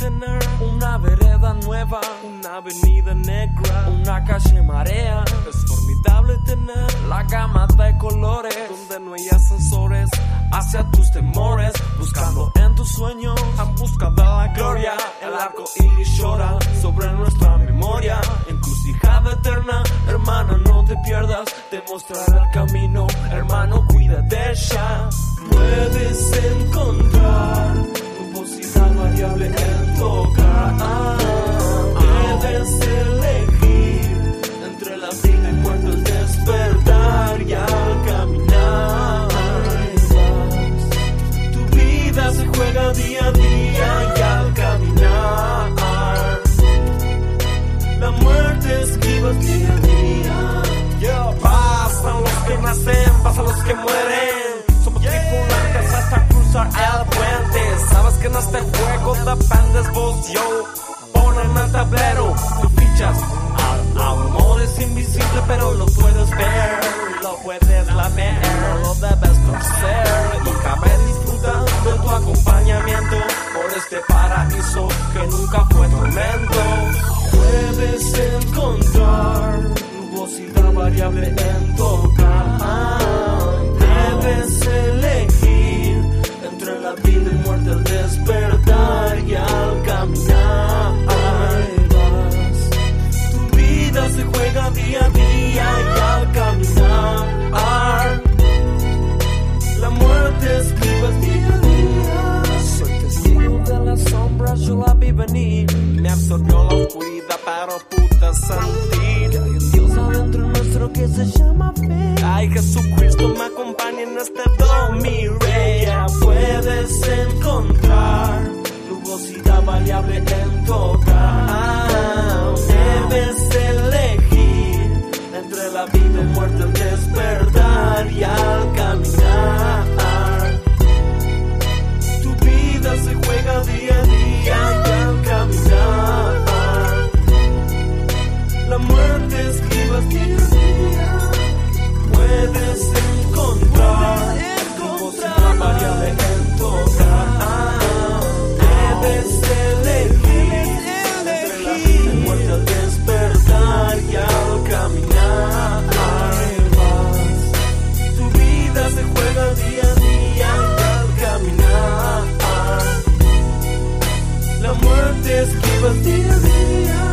tener una vereda nueva, una avenida negra, una calle marea. Es formidable tener la gama de colores donde no hay ascensores hacia tus temores, buscando en tus sueños en busca de la gloria. El arco iris llora sobre nuestra memoria, encrucijada eterna. Hermana, no te pierdas, te mostraré el camino. Hermano, cuida de ella. Puedes encontrar nubosidad variable en tu hogar. Debes elegir entre la vida y muerte, el despertar y al caminar. Tu vida se juega día a día y al caminar. La muerte esquivas día a día. Pasan los que nacen, pasan los que mueren. Somos tripulantes hasta cruzar el puente. Sabes que en este juego dependes vos, yo. Ponen el tablero, tus fichas. Al amor es invisible, pero lo puedes ver, lo puedes lamer, no lo debes torcer. Y cabe disfrutar de tu acompañamiento por este paraíso que nunca fue tormento. Puedes encontrar nubosidad variable en tu hogar. Debes elegir entre la vida y muerte, el despertar y al caminar. Tu vida se juega día a día y al caminar. La muerte esquivas día a día. Soy testigo de las sombras, yo la vi venir. Me absorbió la oscuridad, pero puta sentir que hay un Dios adentro nuestro que se llama fe. Ay, Jesucristo me acompaña en este dormir. Ya puedes encontrar nubosidad variable en tu hogar. Debes elegir entre la vida y muerte, el despertar y al caminar. Tu vida se juega día a día y al caminar. La muerte esquivas día a día. Puedes encontrar nubosidad variable en tu hogar. Debes elegir entre la vida y muerte, al despertar y al caminar. Tu vida se juega día a día y al caminar. La muerte esquivas día a día.